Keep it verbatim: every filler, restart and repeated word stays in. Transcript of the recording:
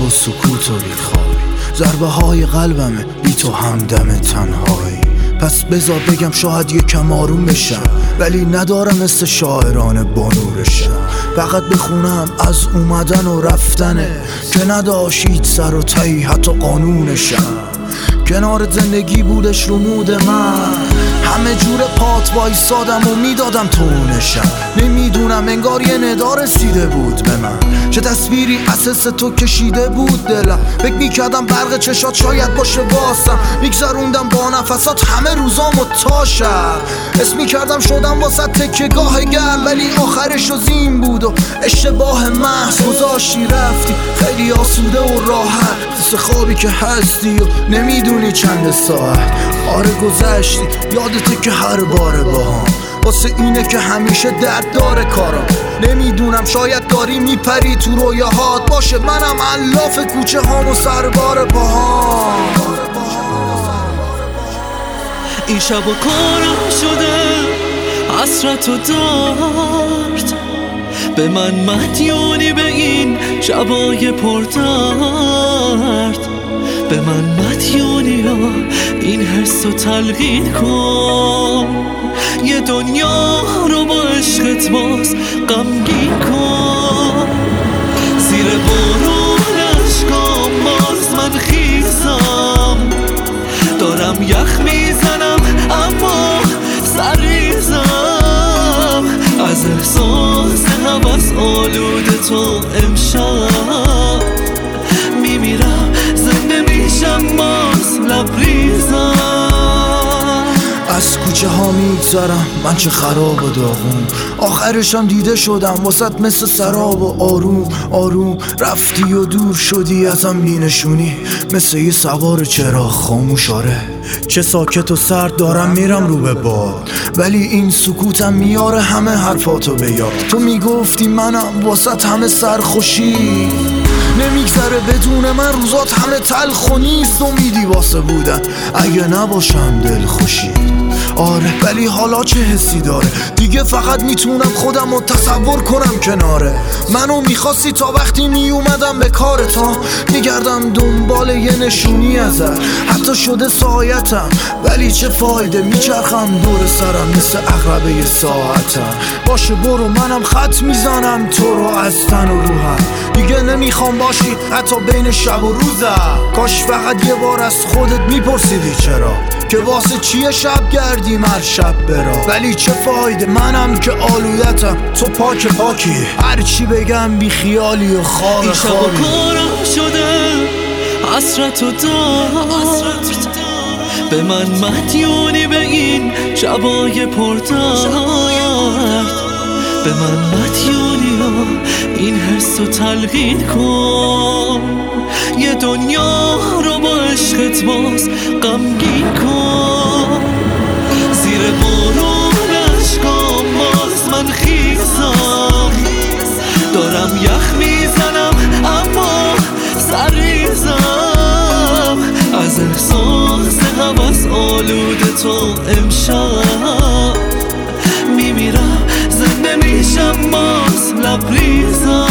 و سکوت و بیخوابی، ضربه های قلبمه بی تو همدم تنهایی. پس بذار بگم شاید یکم آروم بشم، ولی ندارم مثل شاعران بانورشم. فقط بخونم از اومدن و رفتنه که نداشت سر و تی حتی قانونشم. کنار زندگی بودش رو مود من، همه جور پات وایسادم و میدادم تونشم. نمیدونم انگار یه ندا رسیده بود به من، چه تصویری اساس تو کشیده بود دلم. فکر میکردم برق چشات شاید باشه واسم، میگذروندم با نفسات همه روزامو تا شب. اسم میکردم شدم واسه تکیه‌گاه گرم، ولی آخرش رو زین بود و اشتباه محض. گذاشتی رفتی خیلی آسوده و راحت، مثل خوابی که هستی و نمیدونی چند ساعت. آره گذشتی یادته که هر باره باهام، واسه اینه که همیشه درد داره کارم. نمیدونم شاید داری میپری تو رویاهات، باشه منم الاف کوچه هام و سربار پاهام. این شب و کارم شده حسرت و درد، به من مدیونی به این شبای پردرد. به من مدیونی ها این حس رو تلقین کن، یه دنیا رو با عشقت باز غمگین کن. زیر بارون اشکام باز من خیزم، دارم یخ میزنم اما سریزم. از احساس هوس آلوده تو امشب میمیرم، زنده میشم باز لبریزم. از کوچه ها میگذرم من چه خراب و داغون، آخرشم دیده شدم واسط مثل سراب و آروم آروم رفتی و دور شدی ازم بینشونی، مثل یه سوار چراغ خاموش. آره چه ساکت و سرد دارم میرم رو به باد، ولی این سکوتم میاره همه حرفاتو به یاد. تو میگفتی منم واسط همه سرخوشی، نمیگذره بدون من روزات همه تلخ و نیست امیدی واسه بودن اگه نباشم دل خوشی. آره ولی حالا چه حسی داره دیگه، فقط میتونم خودم رو تصور کنم کناره. منو میخواستی تا وقتی میومدم به کارت ها، میگردم دنبال یه نشونی ازت، حتی شده سایتم ولی چه فایده، میچرخم دور سرم مثل عقربه یه ساعتم. باشه برو منم خط میزنم تو رو از تن و روحم، دیگه نمیخوام باشی حتی بین شب و روزم. کاش فقط یه بار از خودت میپرسیدی چرا، که واسه چیه شب گردیم هر شب برا. ولی چه فایده منم که آلودتم، تو پاک پاکی هرچی بگم بی خیالی و خواب این شب و کارم شده حسرت و درد، به من مدیونی به این شبای پردرد. به من مدیونی ها این حس رو تلقین کن، یه دنیا رو با عشقت باز غمگین کن. زیر بارون اشکام باز من خیزم، دارم یخ میزنم اما سریزم. از احساس هوس آلوده تو امشب میمیرم، زنده میشم باز لبریزم.